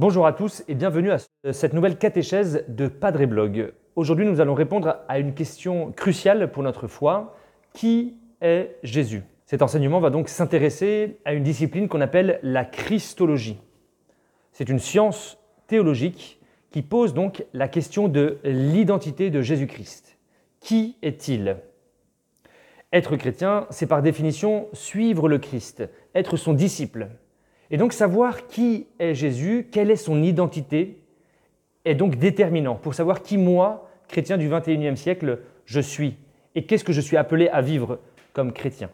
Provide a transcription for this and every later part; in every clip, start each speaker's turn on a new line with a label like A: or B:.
A: Bonjour à tous et bienvenue à cette nouvelle catéchèse de Padre Blog. Aujourd'hui, nous allons répondre à une question cruciale pour notre foi. Qui est Jésus? Cet enseignement va donc s'intéresser à une discipline qu'on appelle la Christologie. C'est une science théologique qui pose donc la question de l'identité de Jésus-Christ. Qui est-il? Être chrétien, c'est par définition suivre le Christ, être son disciple. Et donc savoir qui est Jésus, quelle est son identité, est donc déterminant pour savoir qui moi, chrétien du XXIe siècle, je suis et qu'est-ce que je suis appelé à vivre comme chrétien.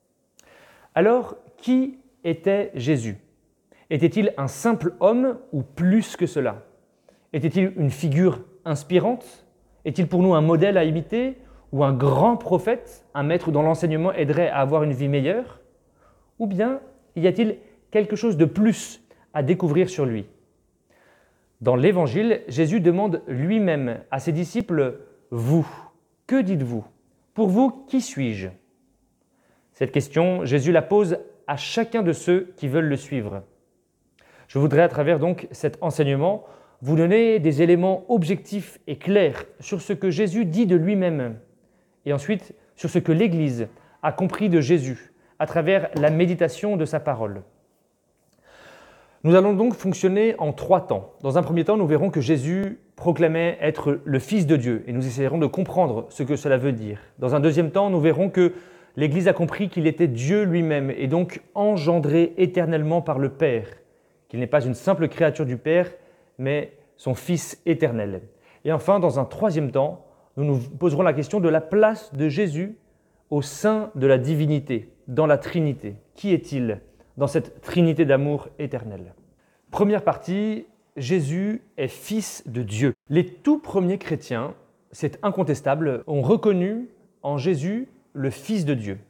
A: Alors, qui était Jésus? Était-il un simple homme ou plus que cela? Était-il une figure inspirante? Est-il pour nous un modèle à imiter ou un grand prophète, un maître dont l'enseignement aiderait à avoir une vie meilleure? Ou bien y a-t-il quelque chose de plus à découvrir sur lui? Dans l'Évangile, Jésus demande lui-même à ses disciples « Vous, que dites-vous? Pour vous, qui suis-je » Cette question, Jésus la pose à chacun de ceux qui veulent le suivre. Je voudrais à travers donc cet enseignement vous donner des éléments objectifs et clairs sur ce que Jésus dit de lui-même et ensuite sur ce que l'Église a compris de Jésus à travers la méditation de sa parole. Nous allons donc fonctionner en 3 temps. Dans un premier temps, nous verrons que Jésus proclamait être le Fils de Dieu et nous essayerons de comprendre ce que cela veut dire. Dans un deuxième temps, nous verrons que l'Église a compris qu'il était Dieu lui-même et donc engendré éternellement par le Père, qu'il n'est pas une simple créature du Père, mais son Fils éternel. Et enfin, dans un troisième temps, nous nous poserons la question de la place de Jésus au sein de la divinité, dans la Trinité. Qui est-il dans cette Trinité d'amour éternel? Première partie, Jésus est Fils de Dieu. Les tout premiers chrétiens, c'est incontestable, ont reconnu en Jésus le Fils de Dieu.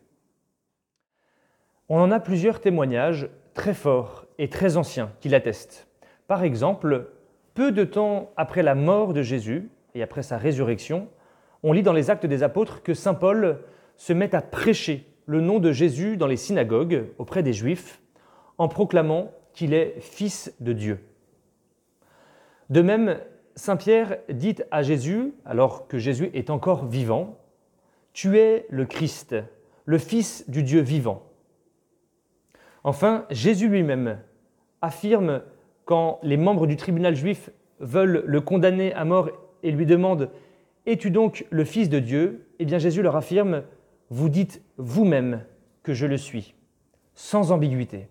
A: On en a plusieurs témoignages très forts et très anciens qui l'attestent. Par exemple, peu de temps après la mort de Jésus et après sa résurrection, on lit dans les Actes des Apôtres que saint Paul se met à prêcher le nom de Jésus dans les synagogues auprès des Juifs en proclamant qu'il est Fils de Dieu. De même, saint Pierre dit à Jésus, alors que Jésus est encore vivant, « Tu es le Christ, le Fils du Dieu vivant ». Enfin, Jésus lui-même affirme quand les membres du tribunal juif veulent le condamner à mort et lui demandent « Es-tu donc le Fils de Dieu ?» Eh bien Jésus leur affirme « Vous dites vous-même que je le suis », sans ambiguïté.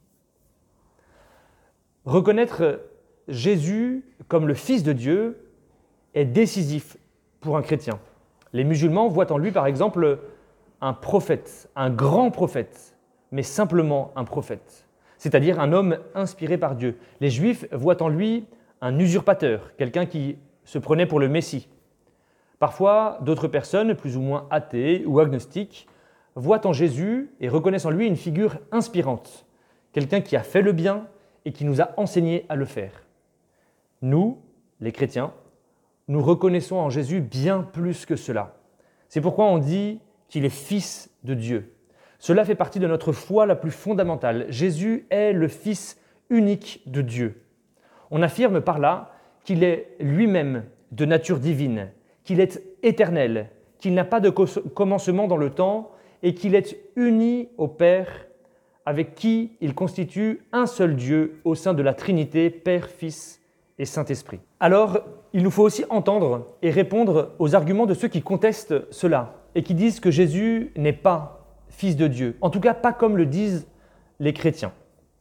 A: Reconnaître Jésus comme le Fils de Dieu est décisif pour un chrétien. Les musulmans voient en lui par exemple un prophète, un grand prophète, mais simplement un prophète, c'est-à-dire un homme inspiré par Dieu. Les Juifs voient en lui un usurpateur, quelqu'un qui se prenait pour le Messie. Parfois, d'autres personnes, plus ou moins athées ou agnostiques, voient en Jésus et reconnaissent en lui une figure inspirante, quelqu'un qui a fait le bien et qui nous a enseigné à le faire. Nous, les chrétiens, nous reconnaissons en Jésus bien plus que cela. C'est pourquoi on dit qu'il est Fils de Dieu. Cela fait partie de notre foi la plus fondamentale. Jésus est le Fils unique de Dieu. On affirme par là qu'il est lui-même de nature divine, qu'il est éternel, qu'il n'a pas de commencement dans le temps et qu'il est uni au Père avec qui il constitue un seul Dieu au sein de la Trinité, Père, Fils et Saint-Esprit. Alors, il nous faut aussi entendre et répondre aux arguments de ceux qui contestent cela et qui disent que Jésus n'est pas Fils de Dieu, en tout cas pas comme le disent les chrétiens.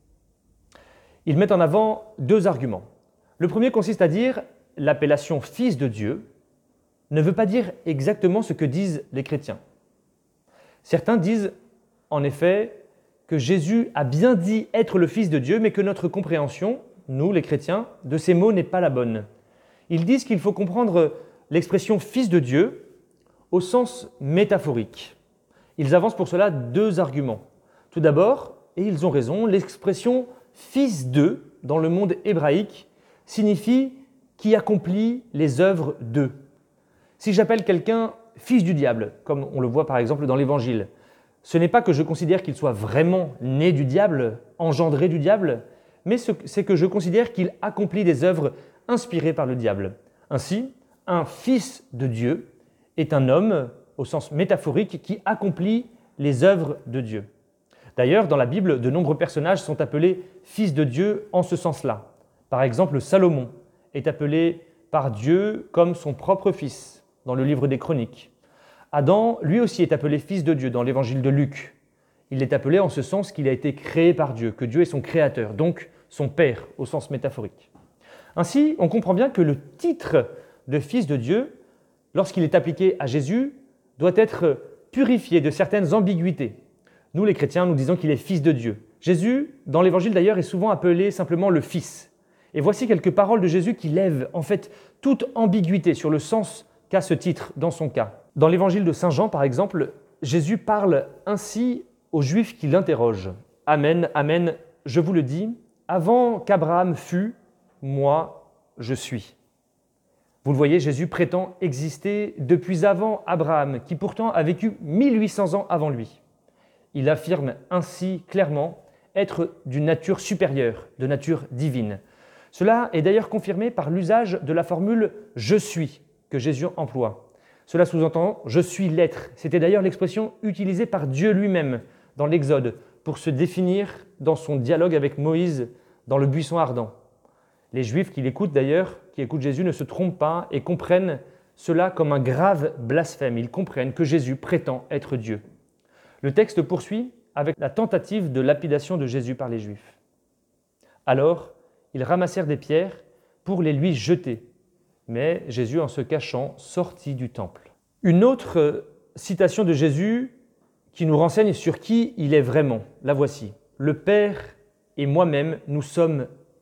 A: Ils mettent en avant 2 arguments. Le premier consiste à dire l'appellation Fils de Dieu ne veut pas dire exactement ce que disent les chrétiens. Certains disent en effet que Jésus a bien dit être le Fils de Dieu, mais que notre compréhension, nous les chrétiens, de ces mots n'est pas la bonne. Ils disent qu'il faut comprendre l'expression Fils de Dieu au sens métaphorique. Ils avancent pour cela 2 arguments. Tout d'abord, et ils ont raison, l'expression « fils de » dans le monde hébraïque signifie « qui accomplit les œuvres de ». Si j'appelle quelqu'un « fils du diable », comme on le voit par exemple dans l'Évangile, ce n'est pas que je considère qu'il soit vraiment né du diable, engendré du diable, mais c'est que je considère qu'il accomplit des œuvres inspirées par le diable. Ainsi, un fils de Dieu est un homme, au sens métaphorique, qui accomplit les œuvres de Dieu. D'ailleurs, dans la Bible, de nombreux personnages sont appelés fils de Dieu en ce sens-là. Par exemple, Salomon est appelé par Dieu comme son propre fils, dans le livre des Chroniques. Adam, lui aussi, est appelé fils de Dieu dans l'évangile de Luc. Il est appelé en ce sens qu'il a été créé par Dieu, que Dieu est son créateur, donc son père au sens métaphorique. Ainsi, on comprend bien que le titre de fils de Dieu, lorsqu'il est appliqué à Jésus, doit être purifié de certaines ambiguïtés. Nous, les chrétiens, nous disons qu'il est fils de Dieu. Jésus, dans l'évangile d'ailleurs, est souvent appelé simplement le Fils. Et voici quelques paroles de Jésus qui lèvent en fait toute ambiguïté sur le sens qu'a ce titre dans son cas. Dans l'évangile de Saint Jean, par exemple, Jésus parle ainsi aux Juifs qui l'interrogent. « Amen, amen, je vous le dis, avant qu'Abraham fût, moi, je suis. » Vous le voyez, Jésus prétend exister depuis avant Abraham, qui pourtant a vécu 1800 ans avant lui. Il affirme ainsi clairement être d'une nature supérieure, de nature divine. Cela est d'ailleurs confirmé par l'usage de la formule « je suis » que Jésus emploie. Cela sous-entend « je suis l'être ». C'était d'ailleurs l'expression utilisée par Dieu lui-même dans l'Exode pour se définir dans son dialogue avec Moïse dans le buisson ardent. Les Juifs qui l'écoutent d'ailleurs, qui écoutent Jésus, ne se trompent pas et comprennent cela comme un grave blasphème. Ils comprennent que Jésus prétend être Dieu. Le texte poursuit avec la tentative de lapidation de Jésus par les Juifs. Alors, ils ramassèrent des pierres pour les lui jeter. Mais Jésus, en se cachant, sortit du temple. Une autre citation de Jésus qui nous renseigne sur qui il est vraiment. La voici. « Le Père et moi-même, nous sommes un. »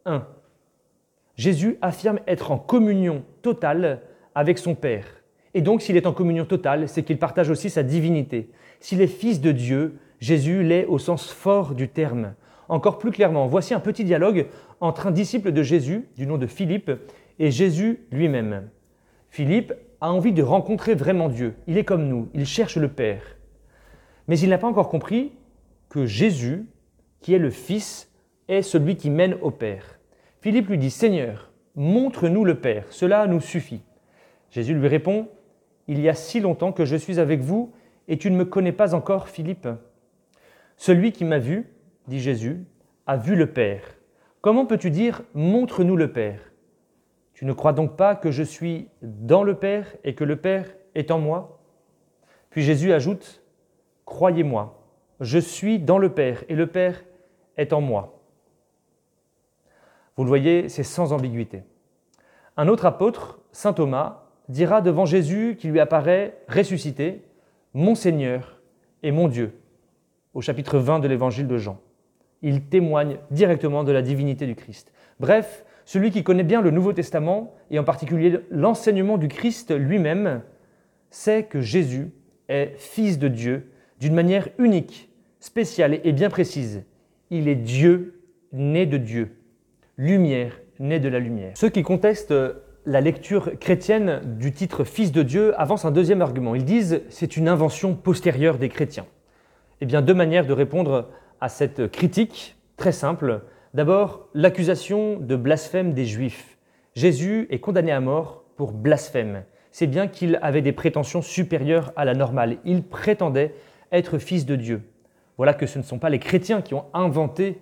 A: Jésus affirme être en communion totale avec son Père. Et donc, s'il est en communion totale, c'est qu'il partage aussi sa divinité. S'il est fils de Dieu, Jésus l'est au sens fort du terme. Encore plus clairement, voici un petit dialogue entre un disciple de Jésus, du nom de Philippe, et Jésus lui-même. Philippe a envie de rencontrer vraiment Dieu. Il est comme nous, il cherche le Père. Mais il n'a pas encore compris que Jésus, qui est le Fils, est celui qui mène au Père. Philippe lui dit « Seigneur, montre-nous le Père, cela nous suffit. » Jésus lui répond « Il y a si longtemps que je suis avec vous et tu ne me connais pas encore, Philippe. Celui qui m'a vu, dit Jésus, a vu le Père. Comment peux-tu dire « Montre-nous le Père » ? Tu ne crois donc pas que je suis dans le Père et que le Père est en moi ? Puis Jésus ajoute « Croyez-moi, je suis dans le Père et le Père est en moi. » Vous le voyez, c'est sans ambiguïté. Un autre apôtre, saint Thomas, dira devant Jésus qui lui apparaît ressuscité « Mon Seigneur et mon Dieu » au chapitre 20 de l'évangile de Jean. Il témoigne directement de la divinité du Christ. Bref, celui qui connaît bien le Nouveau Testament, et en particulier l'enseignement du Christ lui-même, sait que Jésus est fils de Dieu d'une manière unique, spéciale et bien précise. Il est Dieu, né de Dieu, lumière, né de la lumière. Ceux qui contestent la lecture chrétienne du titre « Fils de Dieu » avancent un deuxième argument. Ils disent « c'est une invention postérieure des chrétiens ». Eh bien, deux manières de répondre à cette critique, très simple. D'abord, l'accusation de blasphème des Juifs. Jésus est condamné à mort pour blasphème. C'est bien qu'il avait des prétentions supérieures à la normale. Il prétendait être fils de Dieu. Voilà que ce ne sont pas les chrétiens qui ont inventé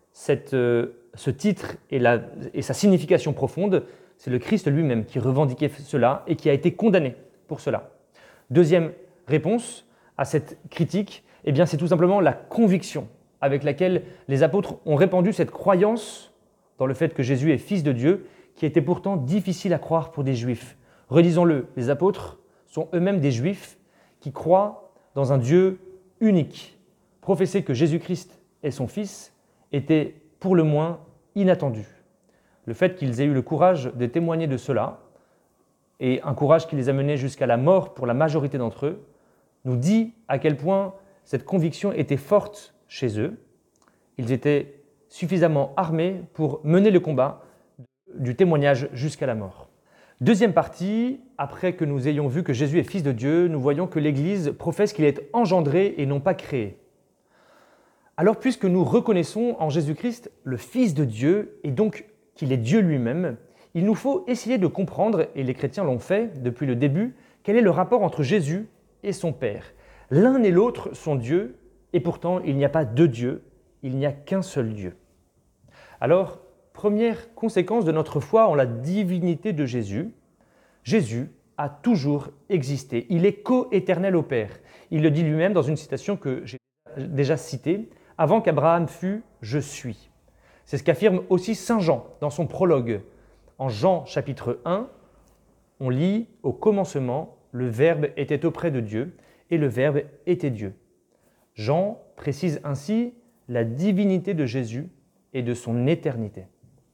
A: ce titre et sa signification profonde. C'est le Christ lui-même qui revendiquait cela et qui a été condamné pour cela. Deuxième réponse à cette critique, eh bien, c'est tout simplement la conviction avec laquelle les apôtres ont répandu cette croyance dans le fait que Jésus est fils de Dieu, qui était pourtant difficile à croire pour des Juifs. Redisons-le, les apôtres sont eux-mêmes des Juifs qui croient dans un Dieu unique. Professer que Jésus-Christ est son Fils était pour le moins inattendu. Le fait qu'ils aient eu le courage de témoigner de cela, et un courage qui les a menés jusqu'à la mort pour la majorité d'entre eux, nous dit à quel point cette conviction était forte chez eux. Ils étaient suffisamment armés pour mener le combat du témoignage jusqu'à la mort. Deuxième partie, après que nous ayons vu que Jésus est fils de Dieu, nous voyons que l'Église professe qu'il est engendré et non pas créé. Alors puisque nous reconnaissons en Jésus-Christ le Fils de Dieu et donc qu'il est Dieu lui-même, il nous faut essayer de comprendre, et les chrétiens l'ont fait depuis le début, quel est le rapport entre Jésus et son Père. L'un et l'autre sont Dieu, et pourtant il n'y a pas deux dieux, il n'y a qu'un seul Dieu. Alors, première conséquence de notre foi en la divinité de Jésus, Jésus a toujours existé. Il est co-éternel au Père. Il le dit lui-même dans une citation que j'ai déjà citée, « Avant qu'Abraham fût, je suis ». C'est ce qu'affirme aussi Saint Jean dans son prologue. En Jean chapitre 1, on lit « Au commencement, le Verbe était auprès de Dieu, et le Verbe était Dieu ». Jean précise ainsi la divinité de Jésus et de son éternité.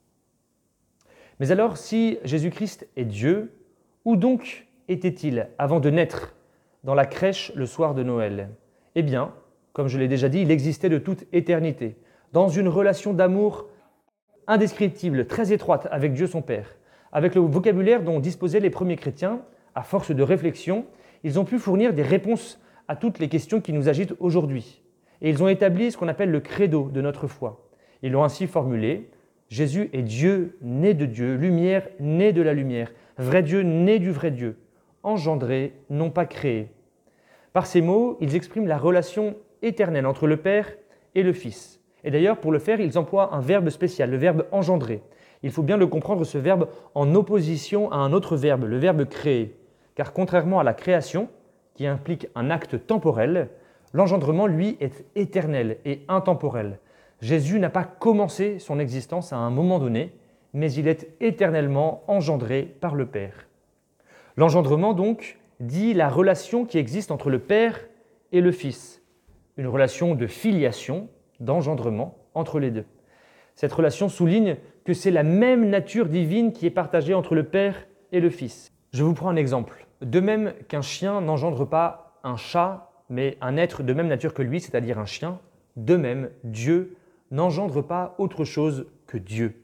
A: Mais alors, si Jésus-Christ est Dieu, où donc était-il avant de naître dans la crèche le soir de Noël? Eh bien, comme je l'ai déjà dit, il existait de toute éternité, dans une relation d'amour indescriptible, très étroite avec Dieu son Père. Avec le vocabulaire dont disposaient les premiers chrétiens, à force de réflexion, ils ont pu fournir des réponses à toutes les questions qui nous agitent aujourd'hui. Et ils ont établi ce qu'on appelle le credo de notre foi. Ils l'ont ainsi formulé: Jésus est Dieu, né de Dieu, lumière, né de la lumière, vrai Dieu, né du vrai Dieu, engendré, non pas créé. Par ces mots, ils expriment la relation éternelle entre le Père et le Fils. Et d'ailleurs, pour le faire, ils emploient un verbe spécial, le verbe engendrer. Il faut bien le comprendre, ce verbe, en opposition à un autre verbe, le verbe créer. Car contrairement à la création, qui implique un acte temporel, l'engendrement, lui, est éternel et intemporel. Jésus n'a pas commencé son existence à un moment donné, mais il est éternellement engendré par le Père. L'engendrement, donc, dit la relation qui existe entre le Père et le Fils, une relation de filiation, d'engendrement entre les deux. Cette relation souligne que c'est la même nature divine qui est partagée entre le Père et le Fils. Je vous prends un exemple. De même qu'un chien n'engendre pas un chat, mais un être de même nature que lui, c'est-à-dire un chien, de même, Dieu n'engendre pas autre chose que Dieu.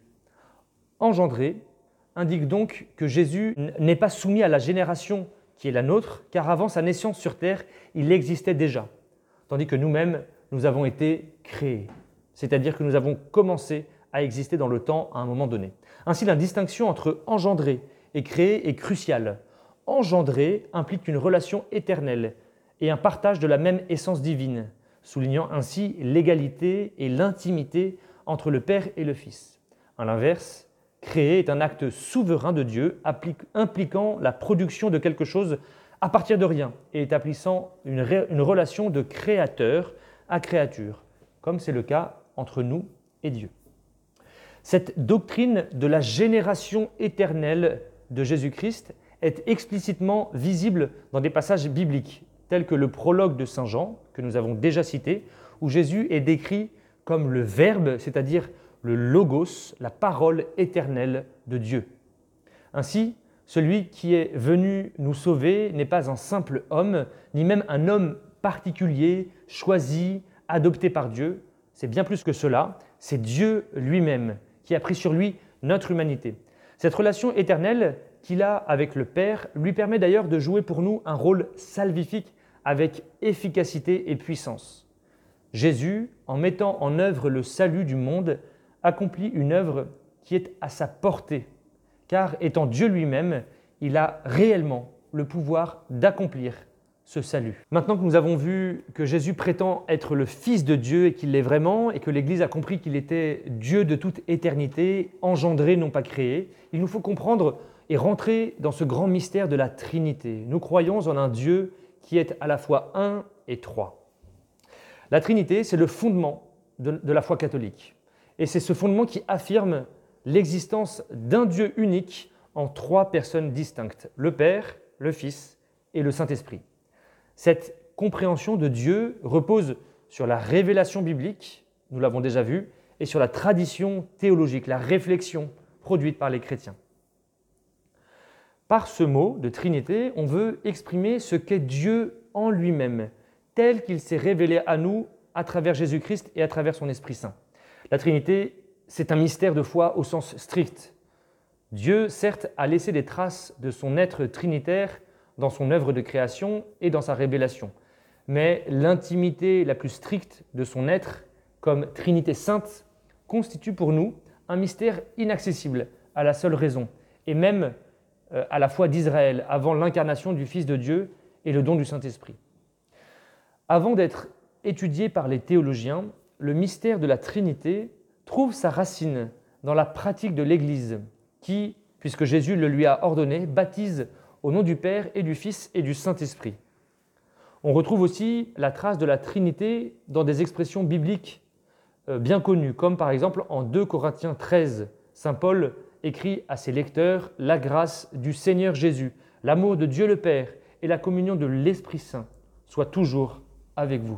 A: Engendrer indique donc que Jésus n'est pas soumis à la génération qui est la nôtre, car avant sa naissance sur terre, il existait déjà, tandis que nous-mêmes, nous avons été créés, c'est-à-dire que nous avons commencé à exister dans le temps à un moment donné. Ainsi, la distinction entre engendrer et créer est cruciale. Engendrer implique une relation éternelle et un partage de la même essence divine, soulignant ainsi l'égalité et l'intimité entre le Père et le Fils. À l'inverse, créer est un acte souverain de Dieu impliquant la production de quelque chose à partir de rien et établissant une relation de créateur à créature, comme c'est le cas entre nous et Dieu. Cette doctrine de la génération éternelle de Jésus-Christ est explicitement visible dans des passages bibliques, tels que le prologue de Saint Jean, que nous avons déjà cité, où Jésus est décrit comme le Verbe, c'est-à-dire le Logos, la parole éternelle de Dieu. Ainsi, celui qui est venu nous sauver n'est pas un simple homme, ni même un homme particulier, choisi, adopté par Dieu. C'est bien plus que cela, c'est Dieu lui-même qui a pris sur lui notre humanité. Cette relation éternelle qu'il a avec le Père lui permet d'ailleurs de jouer pour nous un rôle salvifique avec efficacité et puissance. Jésus, en mettant en œuvre le salut du monde, accomplit une œuvre qui est à sa portée, car étant Dieu lui-même, il a réellement le pouvoir d'accomplir ce salut. Maintenant que nous avons vu que Jésus prétend être le Fils de Dieu et qu'il l'est vraiment, et que l'Église a compris qu'il était Dieu de toute éternité, engendré, non pas créé, il nous faut comprendre et rentrer dans ce grand mystère de la Trinité. Nous croyons en un Dieu qui est à la fois un et trois. La Trinité, c'est le fondement de la foi catholique. Et c'est ce fondement qui affirme l'existence d'un Dieu unique en trois personnes distinctes, le Père, le Fils et le Saint-Esprit. Cette compréhension de Dieu repose sur la révélation biblique, nous l'avons déjà vu, et sur la tradition théologique, la réflexion produite par les chrétiens. Par ce mot de Trinité, on veut exprimer ce qu'est Dieu en lui-même, tel qu'il s'est révélé à nous à travers Jésus-Christ et à travers son Esprit Saint. La Trinité, c'est un mystère de foi au sens strict. Dieu, certes, a laissé des traces de son être trinitaire dans son œuvre de création et dans sa révélation. Mais l'intimité la plus stricte de son être comme Trinité sainte constitue pour nous un mystère inaccessible à la seule raison, et même à la foi d'Israël, avant l'incarnation du Fils de Dieu et le don du Saint-Esprit. Avant d'être étudié par les théologiens, le mystère de la Trinité trouve sa racine dans la pratique de l'Église, qui, puisque Jésus le lui a ordonné, baptise au nom du Père et du Fils et du Saint-Esprit. On retrouve aussi la trace de la Trinité dans des expressions bibliques bien connues, comme par exemple en 2 Corinthiens 13, saint Paul écrit à ses lecteurs « La grâce du Seigneur Jésus, l'amour de Dieu le Père et la communion de l'Esprit Saint soient toujours avec vous. »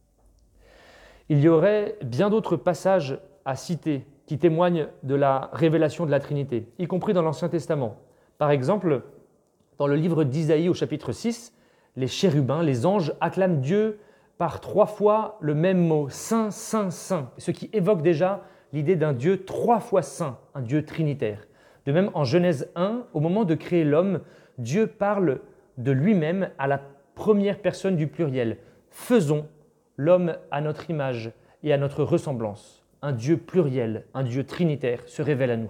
A: Il y aurait bien d'autres passages à citer qui témoignent de la révélation de la Trinité, y compris dans l'Ancien Testament. Par exemple, dans le livre d'Isaïe au chapitre 6, les chérubins, les anges acclament Dieu par 3 fois le même mot, Saint, Saint, Saint, ce qui évoque déjà l'idée d'un Dieu 3 fois saint, un Dieu trinitaire. De même, en Genèse 1, au moment de créer l'homme, Dieu parle de lui-même à la première personne du pluriel. Faisons l'homme à notre image et à notre ressemblance. Un Dieu pluriel, un Dieu trinitaire se révèle à nous.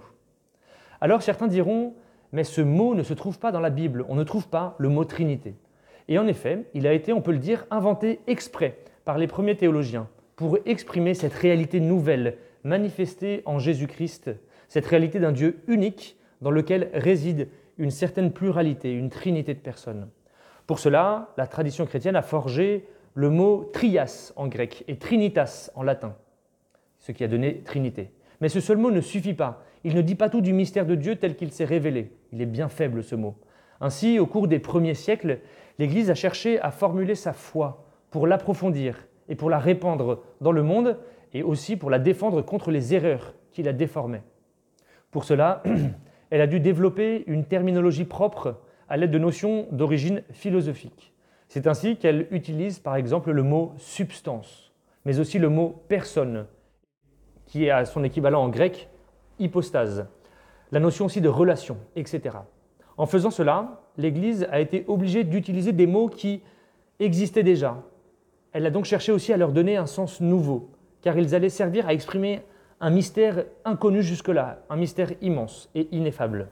A: Alors certains diront, mais ce mot ne se trouve pas dans la Bible, on ne trouve pas le mot Trinité. Et en effet, il a été, on peut le dire, inventé exprès par les premiers théologiens pour exprimer cette réalité nouvelle, manifestée en Jésus-Christ, cette réalité d'un Dieu unique dans lequel réside une certaine pluralité, une trinité de personnes. Pour cela, la tradition chrétienne a forgé le mot trias en grec et trinitas en latin, ce qui a donné Trinité. Mais ce seul mot ne suffit pas. Il ne dit pas tout du mystère de Dieu tel qu'il s'est révélé. Il est bien faible ce mot. Ainsi, au cours des premiers siècles, l'Église a cherché à formuler sa foi pour l'approfondir et pour la répandre dans le monde et aussi pour la défendre contre les erreurs qui la déformaient. Pour cela, elle a dû développer une terminologie propre à l'aide de notions d'origine philosophique. C'est ainsi qu'elle utilise par exemple le mot substance, mais aussi le mot personne, qui est à son équivalent en grec hypostase, la notion aussi de relation, etc. En faisant cela, l'Église a été obligée d'utiliser des mots qui existaient déjà. Elle a donc cherché aussi à leur donner un sens nouveau, car ils allaient servir à exprimer un mystère inconnu jusque-là, un mystère immense et ineffable.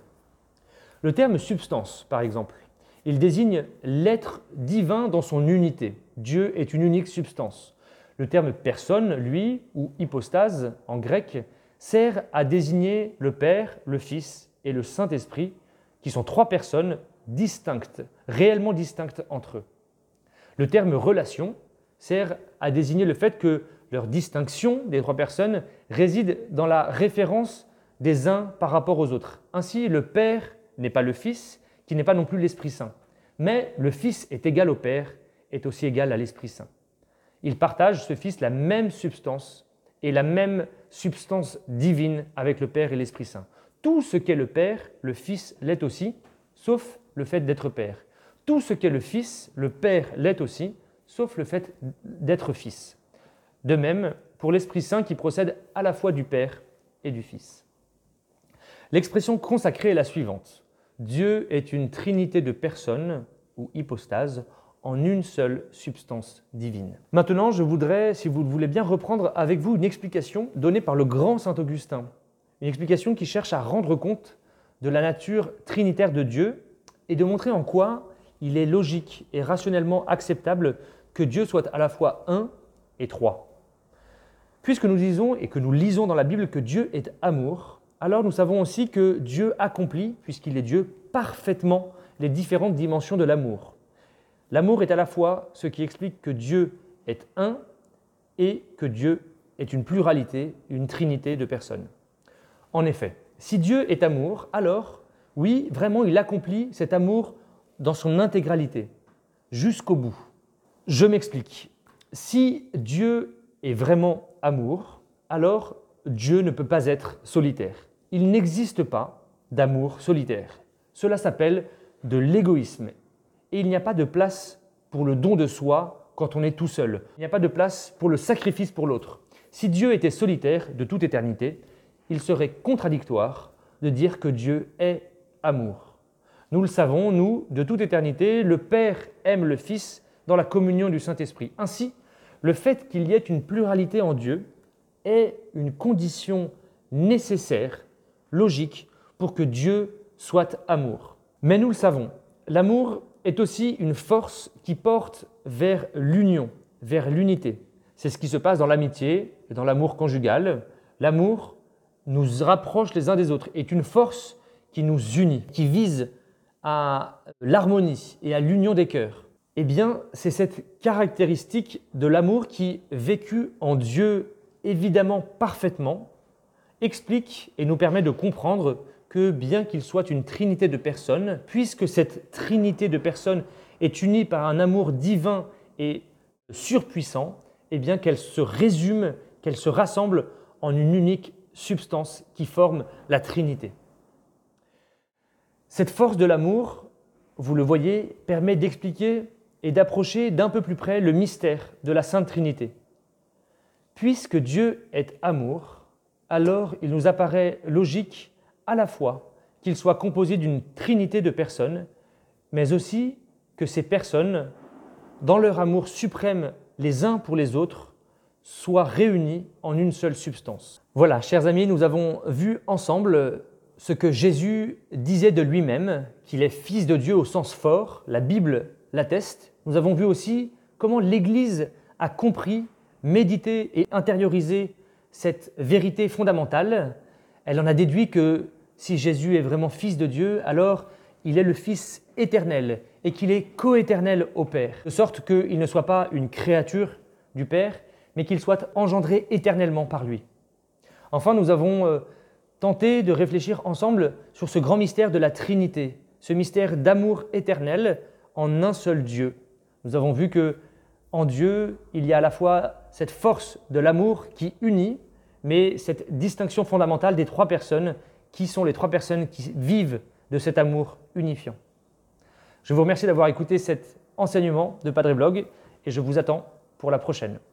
A: Le terme substance, par exemple, il désigne l'être divin dans son unité. Dieu est une unique substance. Le terme personne, lui, ou hypostase en grec, sert à désigner le Père, le Fils et le Saint-Esprit, qui sont 3 personnes distinctes, réellement distinctes entre eux. Le terme relation sert à désigner le fait que leur distinction des 3 personnes réside dans la référence des uns par rapport aux autres. Ainsi, le Père n'est pas le Fils, qui n'est pas non plus l'Esprit Saint. Mais le Fils est égal au Père, est aussi égal à l'Esprit Saint. Ils partagent, ce Fils, la même substance et la même substance divine avec le Père et l'Esprit Saint. Tout ce qu'est le Père, le Fils l'est aussi, sauf le fait d'être Père. Tout ce qu'est le Fils, le Père l'est aussi, sauf le fait d'être Fils. De même, pour l'Esprit Saint qui procède à la fois du Père et du Fils. L'expression consacrée est la suivante. Dieu est une trinité de personnes, ou hypostase, en une seule substance divine. Maintenant, je voudrais, si vous le voulez bien, reprendre avec vous une explication donnée par le grand saint Augustin. Une explication qui cherche à rendre compte de la nature trinitaire de Dieu et de montrer en quoi il est logique et rationnellement acceptable que Dieu soit à la fois un et trois. Puisque nous disons et que nous lisons dans la Bible que Dieu est amour, alors nous savons aussi que Dieu accomplit, puisqu'il est Dieu, parfaitement les différentes dimensions de l'amour. L'amour est à la fois ce qui explique que Dieu est un et que Dieu est une pluralité, une trinité de personnes. En effet, si Dieu est amour, alors, oui, vraiment, il accomplit cet amour dans son intégralité, jusqu'au bout. Je m'explique. Si Dieu est vraiment amour, alors Dieu ne peut pas être solitaire. Il n'existe pas d'amour solitaire. Cela s'appelle de l'égoïsme. Et il n'y a pas de place pour le don de soi quand on est tout seul. Il n'y a pas de place pour le sacrifice pour l'autre. Si Dieu était solitaire de toute éternité, il serait contradictoire de dire que Dieu est amour. Nous le savons, nous, de toute éternité, le Père aime le Fils dans la communion du Saint-Esprit. Ainsi, le fait qu'il y ait une pluralité en Dieu est une condition nécessaire, logique, pour que Dieu soit amour. Mais nous le savons, l'amour est aussi une force qui porte vers l'union, vers l'unité. C'est ce qui se passe dans l'amitié et dans l'amour conjugal. L'amour nous rapproche les uns des autres, est une force qui nous unit, qui vise à l'harmonie et à l'union des cœurs. Eh bien, c'est cette caractéristique de l'amour qui, vécu en Dieu évidemment parfaitement, explique et nous permet de comprendre que bien qu'il soit une trinité de personnes, puisque cette trinité de personnes est unie par un amour divin et surpuissant, eh bien qu'elle se résume, qu'elle se rassemble en une unique substance qui forme la Trinité. Cette force de l'amour, vous le voyez, permet d'expliquer et d'approcher d'un peu plus près le mystère de la Sainte Trinité. Puisque Dieu est amour, alors il nous apparaît logique à la fois qu'il soit composé d'une trinité de personnes, mais aussi que ces personnes, dans leur amour suprême les uns pour les autres, soient réunis en une seule substance. Voilà, chers amis, nous avons vu ensemble ce que Jésus disait de lui-même, qu'il est Fils de Dieu au sens fort, la Bible l'atteste. Nous avons vu aussi comment l'Église a compris, médité et intériorisé cette vérité fondamentale. Elle en a déduit que si Jésus est vraiment Fils de Dieu, alors il est le Fils éternel et qu'il est coéternel au Père, de sorte qu'il ne soit pas une créature du Père, mais qu'il soit engendré éternellement par lui. Enfin, nous avons tenté de réfléchir ensemble sur ce grand mystère de la Trinité, ce mystère d'amour éternel en un seul Dieu. Nous avons vu que en Dieu, il y a à la fois cette force de l'amour qui unit, mais cette distinction fondamentale des trois personnes, qui sont les trois personnes qui vivent de cet amour unifiant. Je vous remercie d'avoir écouté cet enseignement de Padre Blog et je vous attends pour la prochaine.